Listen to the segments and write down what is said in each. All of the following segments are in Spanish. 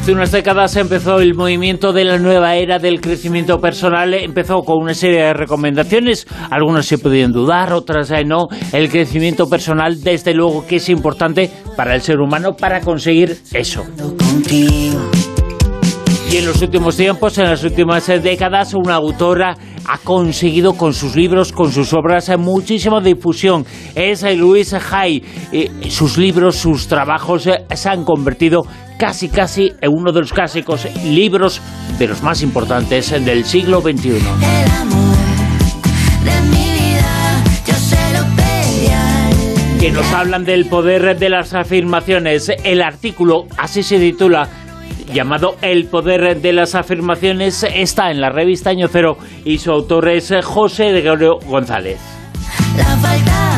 Hace unas décadas empezó el movimiento de la nueva era del crecimiento personal. Empezó con una serie de recomendaciones, algunas se podían dudar, otras no. El crecimiento personal, desde luego que es importante para el ser humano para conseguir eso. Y en los últimos tiempos, en las últimas décadas, una autora ha conseguido con sus libros, con sus obras, muchísima difusión. Es Louise Hay. Sus libros, sus trabajos se han convertido casi en uno de los clásicos libros de los más importantes del siglo XXI. El amor de mi vida, yo se lo pedí a él. Que nos hablan del poder de las afirmaciones. El artículo, así se titula, llamado El poder de las afirmaciones, está en la revista Año Cero y su autor es José Gregorio González. La falta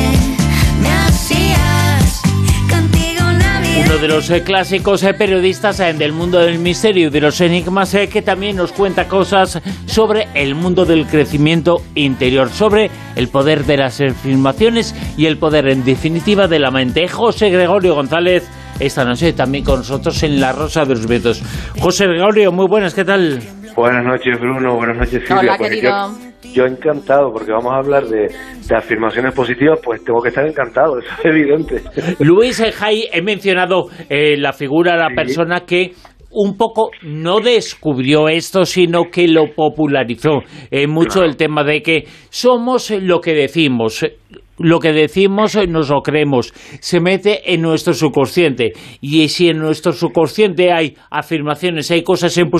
que me hacías contigo una vida. Uno de los clásicos periodistas del mundo del misterio y de los enigmas, que también nos cuenta cosas sobre el mundo del crecimiento interior, sobre el poder de las afirmaciones y el poder en definitiva de la mente. José Gregorio González, esta noche también con nosotros en La Rosa de los Vientos. José Gregorio, muy buenas, ¿qué tal? Buenas noches, Bruno, buenas noches, Silvia. Hola, pues querido. Yo encantado, porque vamos a hablar de afirmaciones positivas, pues tengo que estar encantado, eso es evidente. Louise Hay, he mencionado la figura, la persona que un poco no descubrió esto, sino que lo popularizó. Mucho claro. El tema de que somos lo que decimos. Lo que decimos nos lo creemos, se mete en nuestro subconsciente, y si en nuestro subconsciente hay afirmaciones, hay cosas en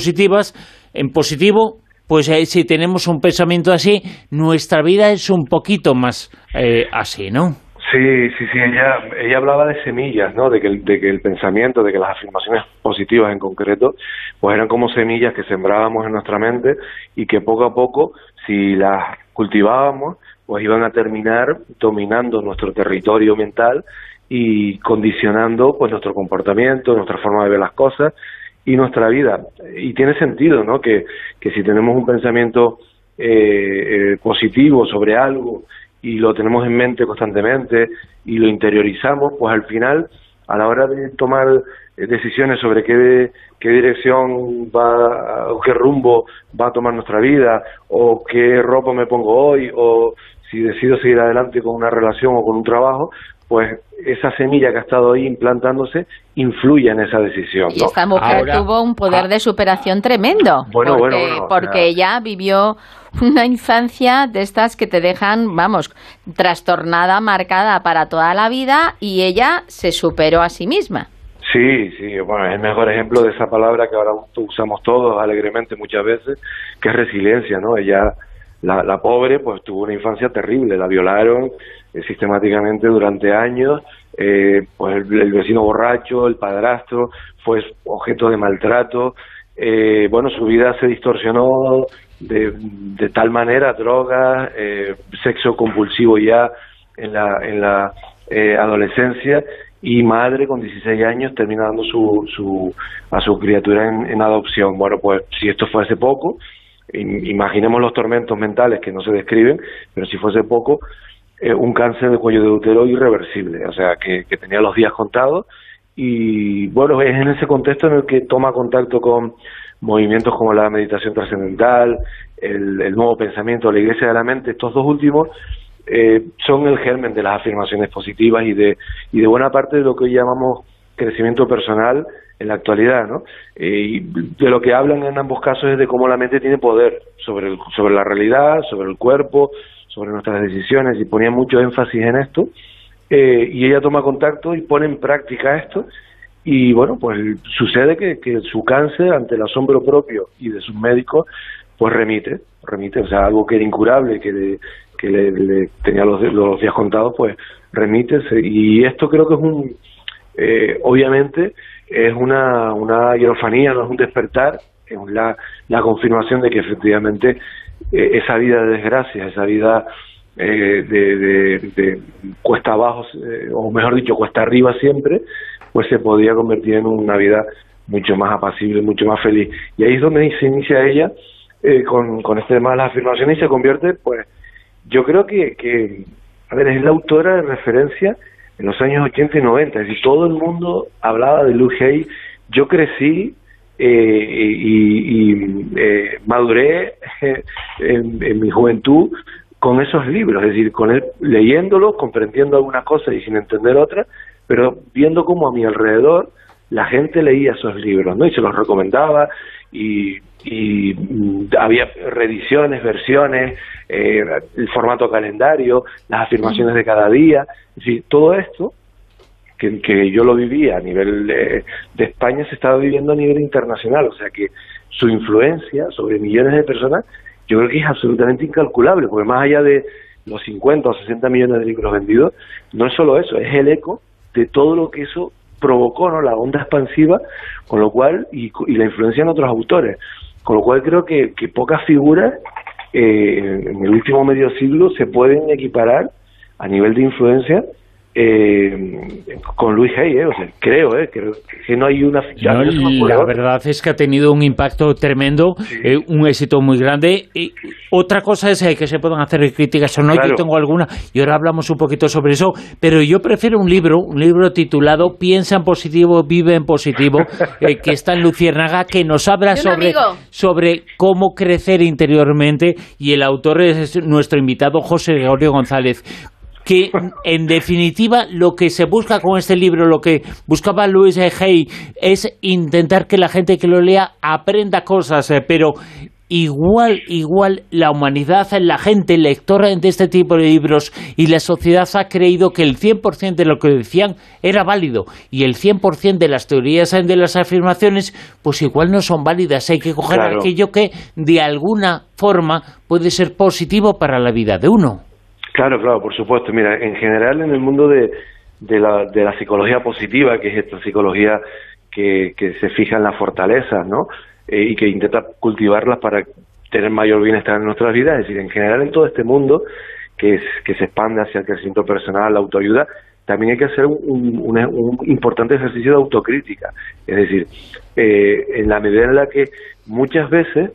positivo, pues si tenemos un pensamiento así, nuestra vida es un poquito más así, ¿no? Sí, ella hablaba de semillas, ¿no? De que el pensamiento, de que las afirmaciones positivas en concreto, pues eran como semillas que sembrábamos en nuestra mente y que poco a poco, si las cultivábamos, pues iban a terminar dominando nuestro territorio mental y condicionando pues nuestro comportamiento, nuestra forma de ver las cosas y nuestra vida. Y tiene sentido, ¿no? Que si tenemos un pensamiento positivo sobre algo y lo tenemos en mente constantemente y lo interiorizamos, pues al final, a la hora de tomar decisiones sobre qué dirección va o qué rumbo va a tomar nuestra vida, o qué ropa me pongo hoy, o si decido seguir adelante con una relación o con un trabajo, pues esa semilla que ha estado ahí implantándose influye en esa decisión, ¿no? Y esta mujer tuvo un poder de superación tremendo, porque ella vivió una infancia de estas que te dejan, vamos, trastornada, marcada para toda la vida, y ella se superó a sí misma. Sí, bueno, es el mejor ejemplo de esa palabra que ahora usamos todos alegremente muchas veces, que es resiliencia, ¿no? Ella, la pobre, pues tuvo una infancia terrible, la violaron sistemáticamente durante años, pues el vecino borracho, el padrastro, fue objeto de maltrato, bueno, su vida se distorsionó de tal manera, drogas, sexo compulsivo ya en la adolescencia, y madre con 16 años termina dando a su criatura en adopción. Bueno, pues si esto fuese poco, imaginemos los tormentos mentales que no se describen, pero si fuese poco, un cáncer de cuello de útero irreversible, o sea, que tenía los días contados, y bueno, es en ese contexto en el que toma contacto con movimientos como la meditación trascendental, el nuevo pensamiento, la iglesia de la mente. Estos dos últimos son el germen de las afirmaciones positivas y de buena parte de lo que hoy llamamos crecimiento personal en la actualidad, ¿no? Y de lo que hablan en ambos casos es de cómo la mente tiene poder sobre la realidad, sobre el cuerpo, sobre nuestras decisiones, y ponía mucho énfasis en esto, y ella toma contacto y pone en práctica esto, y bueno, pues sucede que su cáncer, ante el asombro propio y de sus médicos, pues remite, o sea, algo que era incurable, que le tenía los días contados, pues remite, y esto creo que es obviamente es una hierofanía, no es un despertar, es la confirmación de que efectivamente esa vida de desgracia, esa vida de cuesta abajo, o mejor dicho, cuesta arriba siempre, pues se podía convertir en una vida mucho más apacible, mucho más feliz. Y ahí es donde se inicia ella con este tema de las afirmaciones, y se convierte, pues, yo creo que a ver, es la autora de referencia en los años 80 y 90, es decir, todo el mundo hablaba de Louise Hay yo crecí y maduré en mi juventud con esos libros, es decir, con él leyéndolos, comprendiendo algunas cosas y sin entender otras, pero viendo cómo a mi alrededor la gente leía esos libros, ¿no? Y se los recomendaba y había reediciones, versiones, el formato calendario, las afirmaciones de cada día, es decir, todo esto que yo lo vivía a nivel de España se estaba viviendo a nivel internacional, o sea que su influencia sobre millones de personas yo creo que es absolutamente incalculable, porque más allá de los 50 o 60 millones de libros vendidos, no es solo eso, es el eco de todo lo que eso provocó, ¿no? La onda expansiva, con lo cual, y la influencia en otros autores, con lo cual creo que pocas figuras en el último medio siglo se pueden equiparar a nivel de influencia con Louise Hay, o sea, creo que no hay una... la verdad es que ha tenido un impacto tremendo, sí. Un éxito muy grande. Otra cosa es que se puedan hacer críticas o no, claro. Yo tengo alguna, y ahora hablamos un poquito sobre eso, pero yo prefiero un libro titulado Piensa en positivo, vive en positivo, que está en Luciérnaga, que nos habla sobre cómo crecer interiormente, y el autor es nuestro invitado José Gregorio González, que en definitiva lo que se busca con este libro, lo que buscaba Louise Hay, es intentar que la gente que lo lea aprenda cosas, pero igual la humanidad, la gente lectora de este tipo de libros y la sociedad ha creído que el 100% de lo que decían era válido, y el 100% de las teorías, de las afirmaciones, pues igual no son válidas. Hay que coger aquello que de alguna forma puede ser positivo para la vida de uno. Claro, por supuesto. Mira, en general en el mundo de la psicología positiva, que es esta psicología que se fija en las fortalezas, ¿no? Y que intenta cultivarlas para tener mayor bienestar en nuestras vidas, es decir, en general en todo este mundo que se expande hacia el crecimiento personal, la autoayuda, también hay que hacer un importante ejercicio de autocrítica. Es decir, en la medida en la que muchas veces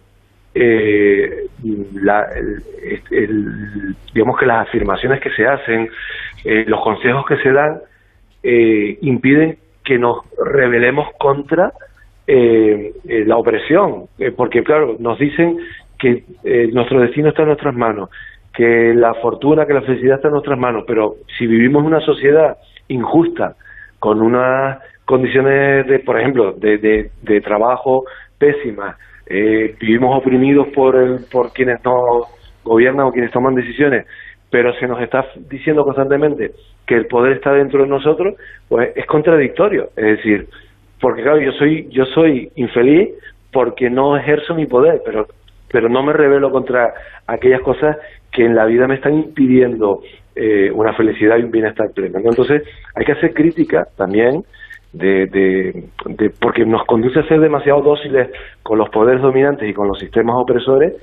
digamos que las afirmaciones que se hacen, los consejos que se dan, impiden que nos rebelemos contra la opresión, porque claro, nos dicen que nuestro destino está en nuestras manos, que la fortuna, que la felicidad está en nuestras manos, pero si vivimos en una sociedad injusta, con unas condiciones por ejemplo, de trabajo pésimas, vivimos oprimidos por quienes nos gobiernan o quienes toman decisiones, pero se nos está diciendo constantemente que el poder está dentro de nosotros, pues es contradictorio. Es decir, porque claro, yo soy infeliz porque no ejerzo mi poder, pero no me rebelo contra aquellas cosas que en la vida me están impidiendo una felicidad y un bienestar pleno, ¿no? Entonces hay que hacer crítica también porque nos conduce a ser demasiado dóciles con los poderes dominantes y con los sistemas opresores,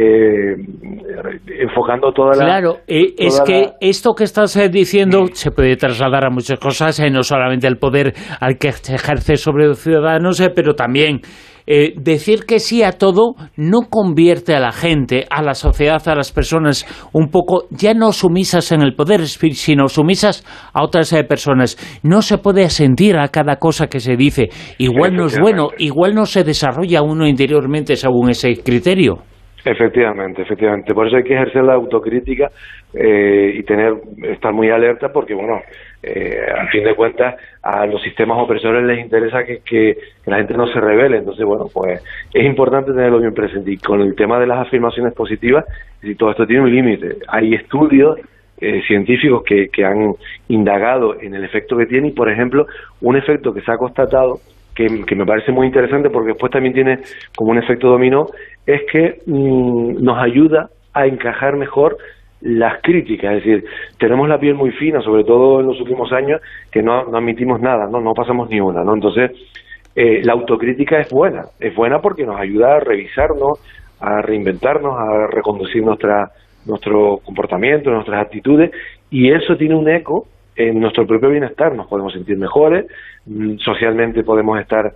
enfocando toda la... Claro, es que esto que estás diciendo se puede trasladar a muchas cosas, no solamente el poder al que se ejerce sobre los ciudadanos, pero también decir que sí a todo no convierte a la gente, a la sociedad, a las personas un poco ya no sumisas en el poder, sino sumisas a otras personas. No se puede asentir a cada cosa que se dice. Igual no es bueno, igual no se desarrolla uno interiormente según ese criterio. Efectivamente. Por eso hay que ejercer la autocrítica y estar muy alerta, porque bueno, a fin de cuentas a los sistemas opresores les interesa que la gente no se rebele. Entonces bueno, pues es importante tenerlo bien presente. Y con el tema de las afirmaciones positivas, si todo esto tiene un límite, hay estudios científicos que han indagado en el efecto que tiene, y por ejemplo un efecto que se ha constatado que me parece muy interesante, porque después también tiene como un efecto dominó, es que nos ayuda a encajar mejor las críticas. Es decir, tenemos la piel muy fina, sobre todo en los últimos años, que no admitimos nada, no pasamos ni una, ¿no? Entonces la autocrítica es buena porque nos ayuda a revisarnos, a reinventarnos, a reconducir nuestro comportamiento, nuestras actitudes, y eso tiene un eco en nuestro propio bienestar. Nos podemos sentir mejores, socialmente podemos estar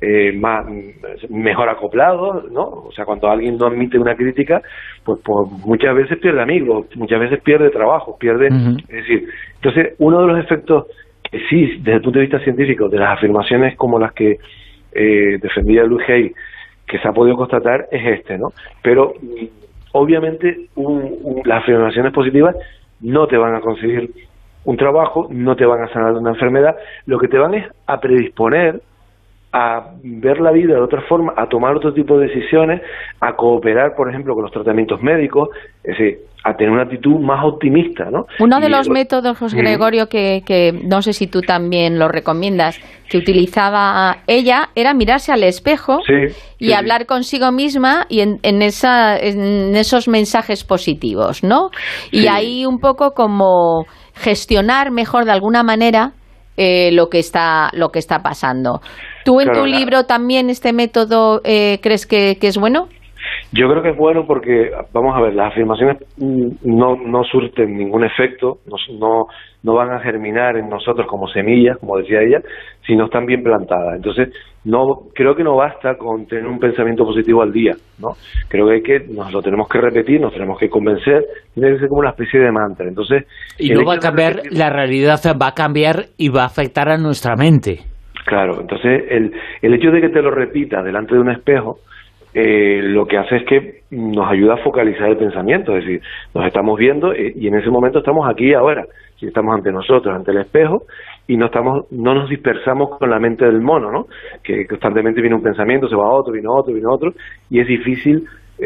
mejor acoplados, ¿no? O sea, cuando alguien no admite una crítica, pues muchas veces pierde amigos, muchas veces pierde trabajo, es decir, entonces uno de los efectos que sí, desde el punto de vista científico, de las afirmaciones como las que defendía Louis Hay, que se ha podido constatar, es ¿no? Pero obviamente las afirmaciones positivas no te van a conseguir un trabajo, no te van a sanar de una enfermedad, lo que te van es a predisponer a ver la vida de otra forma, a tomar otro tipo de decisiones, a cooperar, por ejemplo, con los tratamientos médicos, es decir, a tener una actitud más optimista, ¿no? Uno de los métodos, José Gregorio, que no sé si tú también lo recomiendas, que utilizaba ella, era mirarse al espejo y hablar consigo misma y en esos mensajes positivos, ¿no? Y ahí un poco como gestionar mejor de alguna manera lo que está pasando. ¿Tú en tu libro también este método crees que es bueno? Yo creo que es bueno porque, vamos a ver, las afirmaciones no surten ningún efecto, no van a germinar en nosotros como semillas, como decía ella, si no están bien plantadas. Entonces, creo que no basta con tener un pensamiento positivo al día, ¿no? Creo que nos lo tenemos que repetir, nos tenemos que convencer, tiene que ser como una especie de mantra. Entonces, y no va a cambiar, la realidad va a cambiar y va a afectar a nuestra mente. Claro, entonces el hecho de que te lo repitas delante de un espejo, lo que hace es que nos ayuda a focalizar el pensamiento, es decir, nos estamos viendo y en ese momento estamos aquí y ahora, si estamos ante nosotros, ante el espejo, y no nos dispersamos con la mente del mono, ¿no? Que constantemente viene un pensamiento, se va otro, viene otro, y es difícil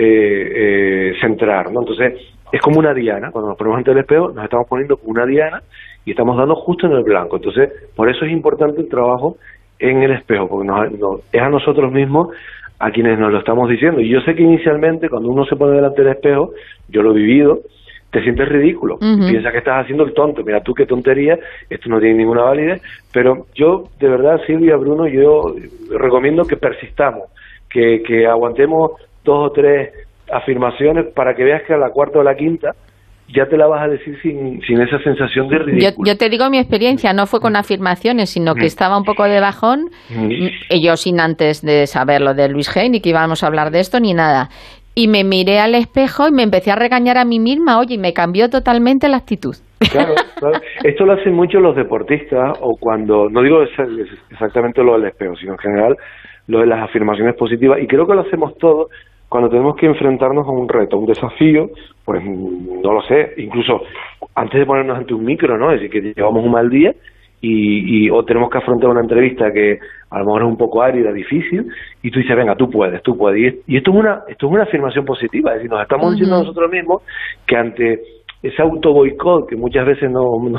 centrar, ¿no? Entonces, es como una diana, cuando nos ponemos ante el espejo, nos estamos poniendo como una diana y estamos dando justo en el blanco. Entonces, por eso es importante el trabajo en el espejo, porque es a nosotros mismos a quienes nos lo estamos diciendo. Y yo sé que inicialmente, cuando uno se pone delante del espejo, yo lo he vivido, te sientes ridículo, piensas que estás haciendo el tonto, mira tú qué tontería, esto no tiene ninguna validez, pero yo, de verdad, Silvia, Bruno, yo recomiendo que persistamos, que aguantemos 2 o 3 afirmaciones para que veas que a la cuarta o la quinta ya te la vas a decir sin esa sensación de ridículo. Yo te digo mi experiencia, no fue con afirmaciones, sino que estaba un poco de bajón, y yo sin antes de saber lo de Louis Hay, ni que íbamos a hablar de esto, ni nada. Y me miré al espejo y me empecé a regañar a mí misma, oye, y me cambió totalmente la actitud. Claro. Esto lo hacen mucho los deportistas, o cuando, no digo exactamente lo del espejo, sino en general lo de las afirmaciones positivas, y creo que lo hacemos todos cuando tenemos que enfrentarnos a un reto, a un desafío, pues no lo sé, incluso antes de ponernos ante un micro, ¿no? Es decir, que llevamos un mal día o tenemos que afrontar una entrevista que a lo mejor es un poco árida, difícil, y tú dices, venga, tú puedes. Y esto es una afirmación positiva, es decir, nos estamos diciendo a nosotros mismos que ante ese auto-boicot que muchas veces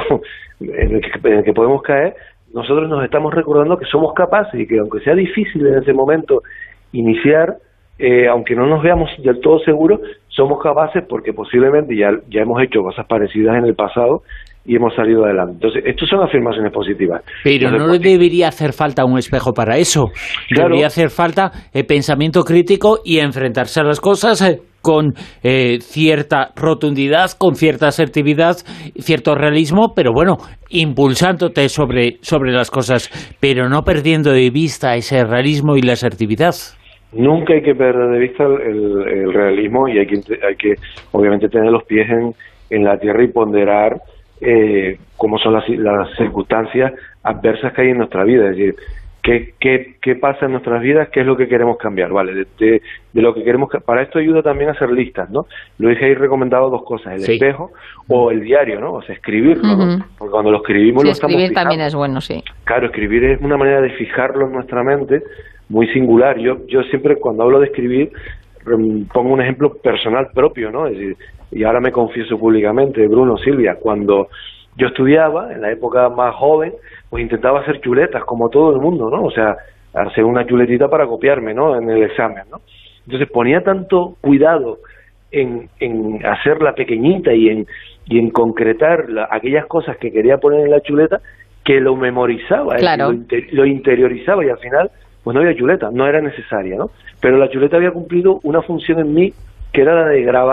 en el que podemos caer, nosotros nos estamos recordando que somos capaces y que aunque sea difícil en ese momento iniciar, aunque no nos veamos del todo seguros, somos capaces porque posiblemente ya hemos hecho cosas parecidas en el pasado y hemos salido adelante. Entonces, estos son afirmaciones positivas. Pero no debería hacer falta un espejo para eso. Claro. Debería hacer falta pensamiento crítico y enfrentarse a las cosas con cierta rotundidad, con cierta asertividad, cierto realismo, pero bueno, impulsándote sobre las cosas, pero no perdiendo de vista ese realismo y la asertividad. Nunca hay que perder de vista el realismo y hay que obviamente tener los pies en la tierra y ponderar cómo son las circunstancias adversas que hay en nuestra vida, es decir, qué pasa en nuestras vidas, qué es lo que queremos cambiar, ¿vale? De lo que queremos. Para esto ayuda también a hacer listas, ¿no? Lo dije ahí recomendado 2 cosas, el espejo o el diario, ¿no? O sea, escribirlo, ¿no? Porque cuando lo escribimos lo estamos escribir fijando. También es bueno, sí. Claro, escribir es una manera de fijarlo en nuestra mente muy singular. Yo siempre cuando hablo de escribir pongo un ejemplo personal propio, ¿no? Es decir, y ahora me confieso públicamente, Bruno, Silvia, cuando yo estudiaba, en la época más joven, pues intentaba hacer chuletas como todo el mundo, ¿no? O sea, hacer una chuletita para copiarme, ¿no? En el examen, ¿no? Entonces ponía tanto cuidado en hacerla pequeñita y en concretar aquellas cosas que quería poner en la chuleta, que lo memorizaba, claro. Lo interiorizaba y al final pues no había chuleta, no era necesaria, ¿no? Pero la chuleta había cumplido una función en mí que era la de grabar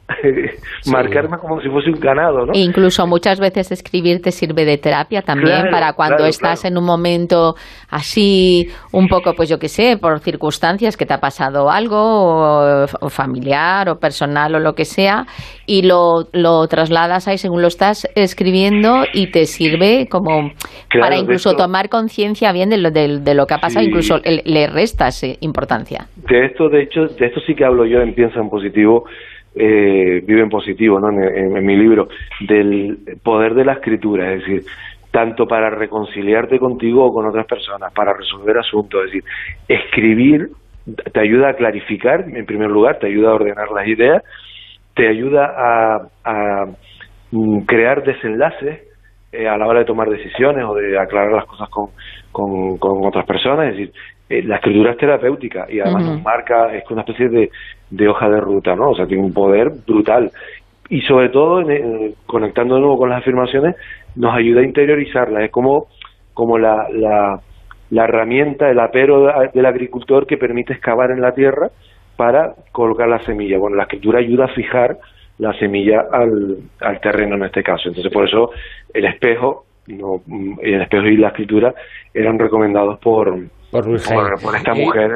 marcarme como si fuese un ganado, ¿no? E incluso muchas veces escribir te sirve de terapia también, para cuando estás en un momento así, un poco, pues yo qué sé, por circunstancias que te ha pasado algo, o familiar, o personal, o lo que sea, y lo trasladas ahí según lo estás escribiendo y te sirve como para incluso tomar conciencia bien de lo que ha pasado, incluso le restas importancia. De esto sí que hablo yo en Piensa en Positivo, Vive en Positivo, ¿no? En mi libro, del poder de la escritura, es decir, tanto para reconciliarte contigo o con otras personas, para resolver asuntos, es decir, escribir te ayuda a clarificar, en primer lugar, te ayuda a ordenar las ideas, te ayuda a crear desenlaces a la hora de tomar decisiones o de aclarar las cosas con otras personas, es decir, la escritura es terapéutica y además nos marca, es una especie de hoja de ruta, ¿no? O sea, tiene un poder brutal. Y sobre todo, conectando de nuevo con las afirmaciones, nos ayuda a interiorizarlas. Es como la herramienta, el apero del agricultor que permite excavar en la tierra para colocar la semilla. Bueno, la escritura ayuda a fijar la semilla al terreno en este caso. Entonces, por eso el espejo y la escritura eran recomendados por esta mujer.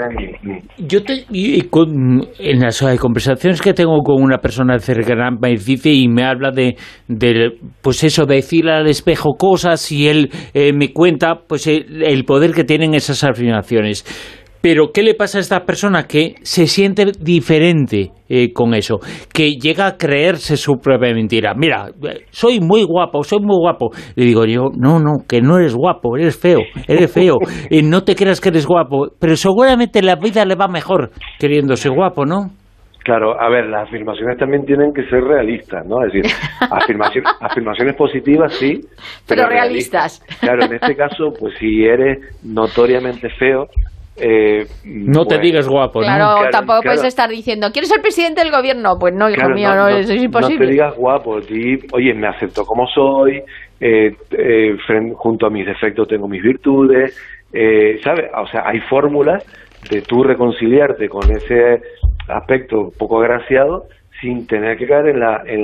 En las conversaciones que tengo con una persona cercana me dice y me habla de pues eso, de decirle al espejo cosas, y él me cuenta pues el poder que tienen esas afirmaciones. Pero ¿qué le pasa a esta persona que se siente diferente con eso? Que llega a creerse su propia mentira. Mira, soy muy guapo. Le digo yo, no, que no eres guapo, eres feo. No te creas que eres guapo, pero seguramente la vida le va mejor queriéndose guapo, ¿no? Claro, a ver, las afirmaciones también tienen que ser realistas, ¿no? Es decir, afirmaciones positivas sí, pero realistas. Claro, en este caso, pues si eres notoriamente feo, no te digas guapo, ¿no? Claro, tampoco puedes estar diciendo, ¿quieres ser presidente del gobierno? Pues no, hijo mío, no, eso es imposible. No te digas guapo, oye, me acepto como soy, junto a mis defectos tengo mis virtudes, ¿sabes? O sea, hay fórmulas de tú reconciliarte con ese aspecto poco agraciado sin tener que caer en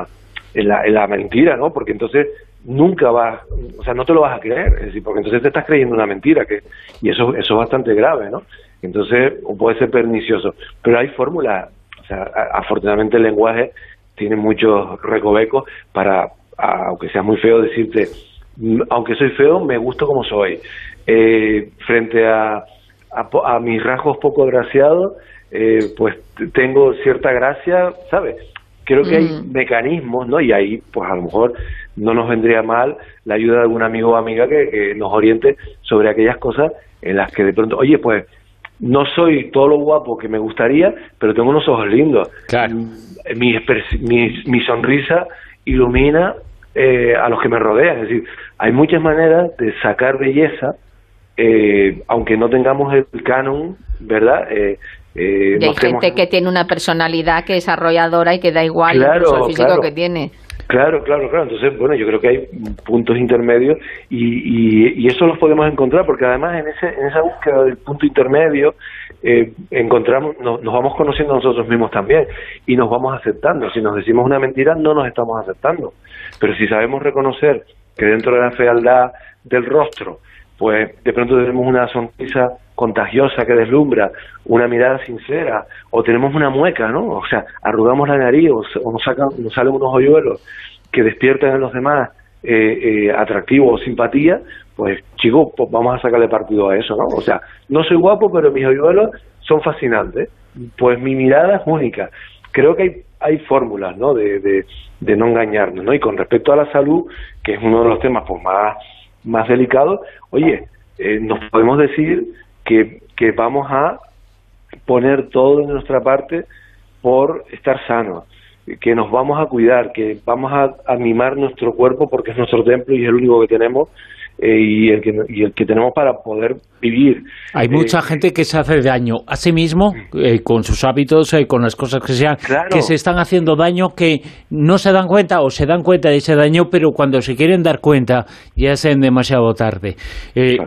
la mentira, ¿no? Porque entonces nunca vas, o sea, no te lo vas a creer, es decir, porque entonces te estás creyendo una mentira, y eso es bastante grave, ¿no? Entonces puede ser pernicioso, pero hay fórmulas, o sea, afortunadamente el lenguaje tiene muchos recovecos para, aunque seas muy feo, decirte, aunque soy feo, me gusto como soy, frente a mis rasgos poco agraciados, pues tengo cierta gracia, ¿sabes? Creo que hay mecanismos, ¿no? Y ahí, pues a lo mejor no nos vendría mal la ayuda de algún amigo o amiga que nos oriente sobre aquellas cosas en las que de pronto, oye, pues no soy todo lo guapo que me gustaría, pero tengo unos ojos lindos. Claro. Mi sonrisa ilumina a los que me rodean. Es decir, hay muchas maneras de sacar belleza, aunque no tengamos el canon, ¿verdad? Y hay gente que tiene una personalidad que es arrolladora y que da igual el físico que tiene. Claro. Entonces, bueno, yo creo que hay puntos intermedios y eso los podemos encontrar, porque además en esa búsqueda del punto intermedio nos vamos conociendo a nosotros mismos también y nos vamos aceptando. Si nos decimos una mentira, no nos estamos aceptando. Pero si sabemos reconocer que dentro de la fealdad del rostro, pues de pronto tenemos una sonrisa contagiosa que deslumbra, una mirada sincera, o tenemos una mueca, ¿no? O sea, arrugamos la nariz o nos salen unos hoyuelos que despiertan en los demás atractivo o simpatía, pues chicos, pues vamos a sacarle partido a eso, ¿no? O sea, no soy guapo, pero mis hoyuelos son fascinantes, pues mi mirada es única. Creo que hay fórmulas, ¿no? De no engañarnos, ¿no? Y con respecto a la salud, que es uno de los temas pues más delicados, oye, nos podemos decir que vamos a poner todo de nuestra parte por estar sanos, que nos vamos a cuidar, que vamos a mimar nuestro cuerpo porque es nuestro templo y es el único que tenemos y el que tenemos para poder vivir. Hay mucha gente que se hace daño a sí mismo con sus hábitos, con las cosas que sean, claro, que se están haciendo daño, que no se dan cuenta o se dan cuenta de ese daño, pero cuando se quieren dar cuenta ya es demasiado tarde. Claro.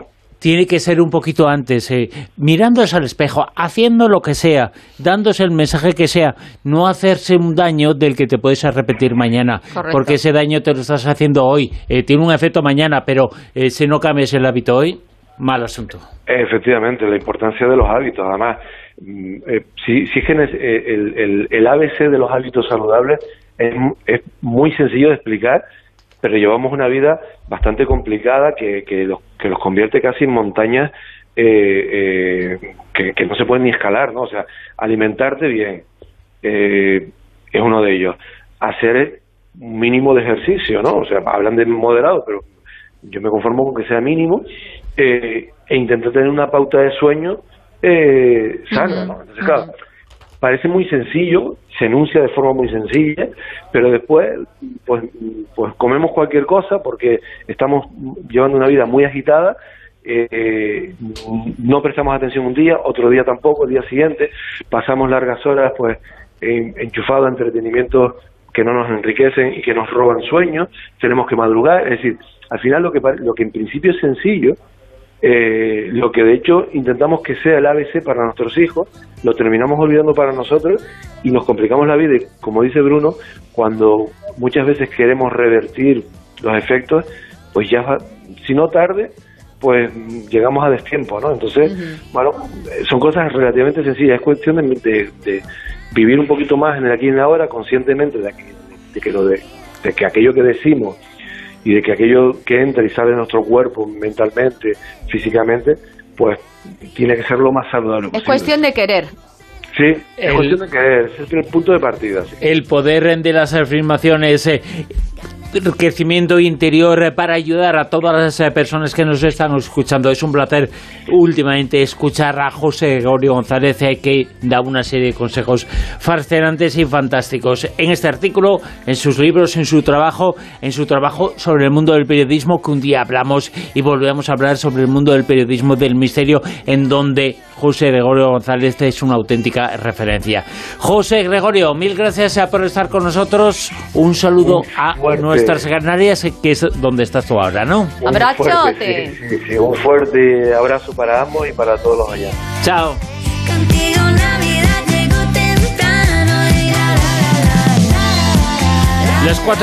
tiene que ser un poquito antes, mirándose al espejo, haciendo lo que sea, dándose el mensaje que sea, no hacerse un daño del que te puedes arrepentir mañana. Correcto. Porque ese daño te lo estás haciendo hoy, tiene un efecto mañana, pero si no cambias el hábito hoy, mal asunto. Efectivamente, la importancia de los hábitos. Además, si es que el ABC de los hábitos saludables es muy sencillo de explicar, pero llevamos una vida bastante complicada que los convierte casi en montañas que no se pueden ni escalar, ¿no? O sea, alimentarte bien es uno de ellos. Hacer un mínimo de ejercicio, ¿no? O sea, hablan de moderado, pero yo me conformo con que sea mínimo, e intentar tener una pauta de sueño sana, ¿no? Entonces, claro, parece muy sencillo, se enuncia de forma muy sencilla, pero después pues comemos cualquier cosa porque estamos llevando una vida muy agitada, no prestamos atención un día, otro día tampoco, el día siguiente pasamos largas horas pues enchufados a entretenimientos que no nos enriquecen y que nos roban sueños, tenemos que madrugar, es decir, al final lo que en principio es sencillo, lo que de hecho intentamos que sea el ABC para nuestros hijos, lo terminamos olvidando para nosotros y nos complicamos la vida. Y como dice Bruno, cuando muchas veces queremos revertir los efectos, pues ya, si no tarde, pues llegamos a destiempo, ¿no? Entonces, bueno, son cosas relativamente sencillas, es cuestión de vivir un poquito más en el aquí y en la ahora, conscientemente de que aquello que decimos y de que aquello que entra y sale de nuestro cuerpo mentalmente, físicamente, pues tiene que ser lo más saludable posible. Es cuestión de querer. Sí, es cuestión de querer, ese es el punto de partida. Sí. El poder de las afirmaciones, crecimiento interior para ayudar a todas las personas que nos están escuchando. Es un placer últimamente escuchar a José Gregorio González, que da una serie de consejos fascinantes y fantásticos en este artículo, en sus libros, en su trabajo sobre el mundo del periodismo, que un día hablamos y volvemos a hablar sobre el mundo del periodismo del misterio, en donde José Gregorio González es una auténtica referencia. José Gregorio, mil gracias por estar con nosotros. Un saludo a nuestras Canarias, que es donde estás tú ahora, ¿no? ¡Abrazote! Sí, un fuerte abrazo para ambos y para todos los allá. Chao. Las 4